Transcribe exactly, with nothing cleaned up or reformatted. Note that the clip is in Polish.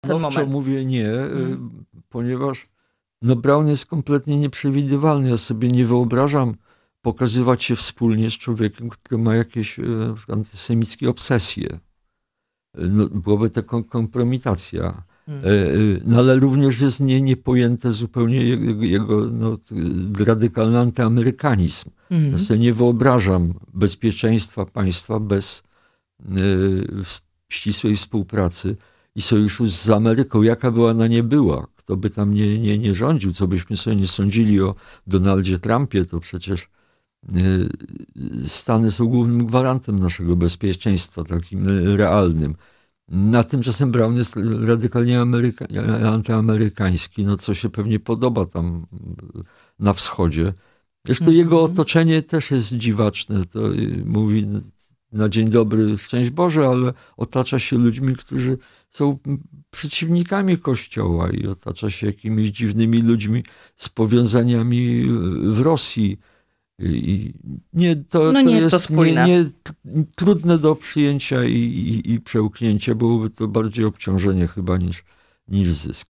ten Stanowczo moment. mówię nie, Mhm. ponieważ no Braun jest kompletnie nieprzewidywalny. Ja sobie nie wyobrażam pokazywać się wspólnie z człowiekiem, który ma jakieś antysemickie obsesje. No, byłaby to kompromitacja. Mhm. No ale również jest nie, niepojęte zupełnie jego, jego no, radykalny antyamerykanizm. Ja Mhm. sobie nie wyobrażam bezpieczeństwa państwa bez y, ścisłej współpracy i sojuszu z Ameryką, jaka by ona nie była. Kto by tam nie, nie, nie rządził, co byśmy sobie nie sądzili o Donaldzie Trumpie, to przecież y, Stany są głównym gwarantem naszego bezpieczeństwa, takim realnym. Na tymczasem Braun jest radykalnie ameryka, antyamerykański, no co się pewnie podoba tam na wschodzie. Zresztą Mhm. jego otoczenie też jest dziwaczne. To mówi na dzień dobry, szczęść Boże, ale otacza się ludźmi, którzy są przeciwnikami Kościoła i otacza się jakimiś dziwnymi ludźmi z powiązaniami w Rosji. I nie, to, No to nie jest to jest nie, spójne. nie, trudne do przyjęcia i, i, i przełknięcia. Byłoby to bardziej obciążenie chyba niż, niż zysk.